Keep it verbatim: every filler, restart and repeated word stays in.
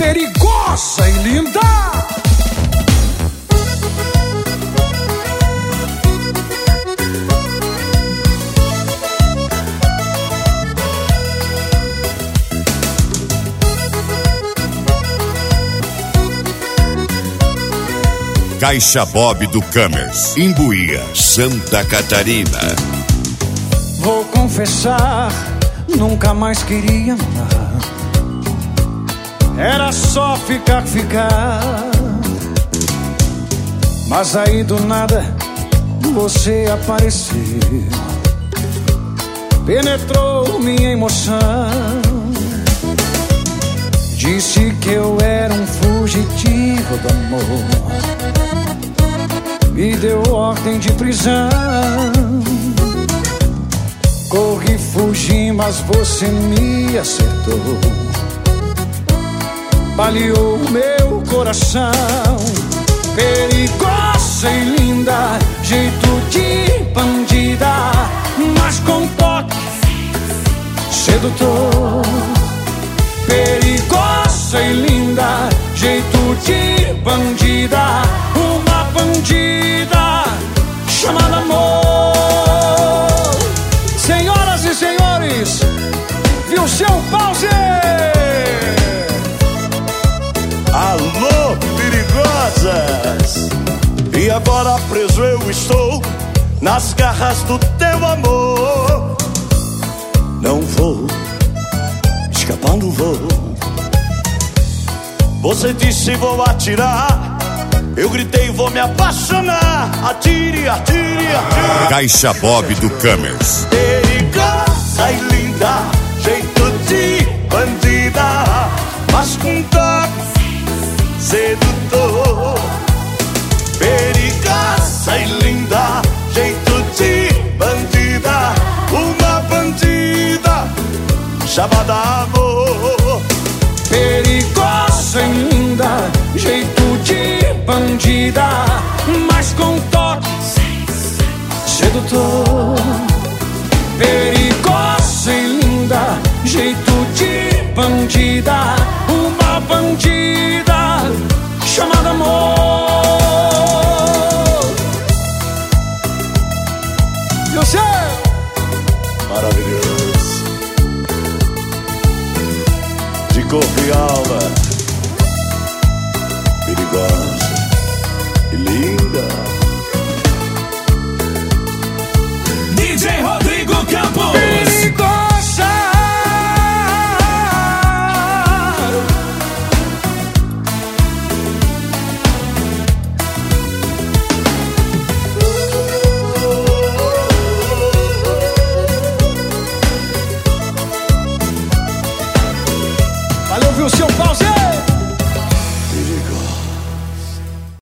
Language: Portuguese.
perigosa e linda. Caixa Bob do Camers, Imbuía, Santa Catarina. Vou confessar, nunca mais queria amar. Era só ficar, ficar. Mas aí do nada você apareceu, penetrou minha emoção. Disse que eu era um fugitivo do amor, me deu ordem de prisão. Corri, fugi, mas você me acertou, baleou meu coração. Perigosa e linda, jeito de bandida, mas com toque sedutor. Perigosa e linda, jeito de bandida, uma bandida chamada amor. Senhoras e senhores, viu seu pause? Alô, perigosas! E agora preso eu estou nas garras do teu amor. Não vou escapar, não vou. Você disse vou atirar, eu gritei vou me apaixonar. Atire, atire, atire. Caixa Bob do Camers. Perigosa e linda, jeito de bandida, mas com toque sedutor. Perigosa e linda, jeito de bandida, uma bandida chamada amor. Perigosa e linda, jeito de bandida, mas com toque sedutor. Perigosa e linda, jeito de bandida, uma bandida chamada amor. E o céu? Maravilhoso, de corpo e alma, perigosa e linda. D J Rodrigo Campos. Perigosa. Valeu, viu seu pause?